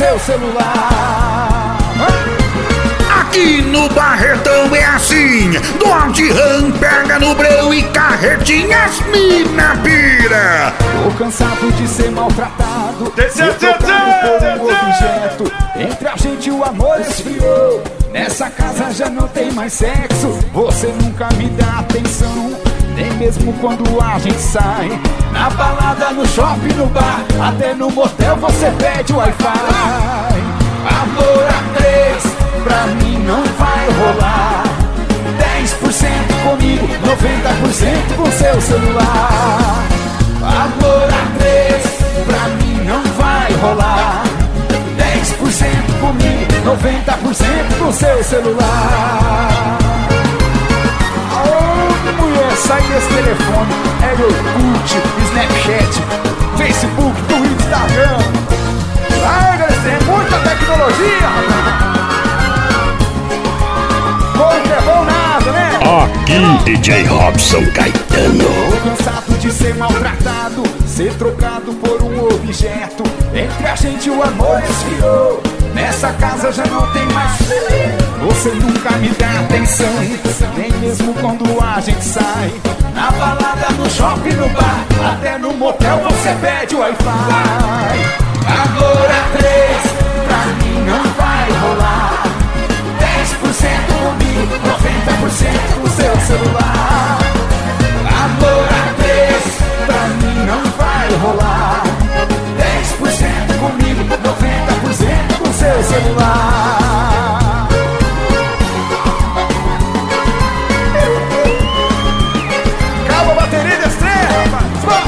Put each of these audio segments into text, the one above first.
seu celular. Aqui no Barretão é assim, Dodge Ram pega no breu e carretinhas mina pira. Tô cansado de ser maltratado, ser trocado por um objeto. Entre a gente o amor esfriou, nessa casa já não tem mais sexo. Você nunca me dá atenção, nem mesmo quando a gente sai. Na balada, no shopping, no bar, até no motel você pede Wi-Fi. Amor a três, pra mim não vai rolar. 10% comigo, 90% com seu celular. Amor a três, pra mim não vai rolar. 10% comigo, 90% com seu celular. Aô, mulher, sai desse telefone. É Orkut, Snapchat, Facebook, Twitter, Instagram. Ai, galera, tem muita tecnologia, rapaz. Bom é bom nada, né? Aqui, DJ Robson Caetano. Tô cansado de ser maltratado, ser trocado por um objeto. Entre a gente o amor esfriou, nessa casa já não tem mais fé. Você nunca me dá atenção, nem mesmo quando a gente sai. Na balada, no shopping, no bar, até no motel você pede Wi-Fi. Agora três, pra mim não vai rolar. 10% comigo, 90% com seu celular. Agora três, pra mim não vai rolar. 10% comigo, 90% com seu celular. Calma, bateria de estrela, rapaz.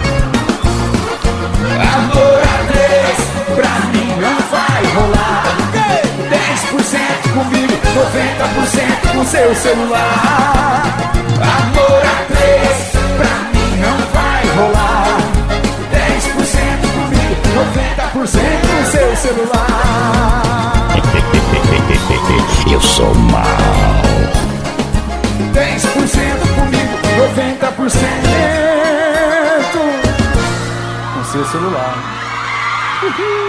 Agora três, pra mim não vai rolar. 10% comigo, 90% com seu celular. Agora três, pra mim não vai rolar. 10% comigo, 90% com seu celular. Eu sou mal. 10% comigo, 90% com seu celular.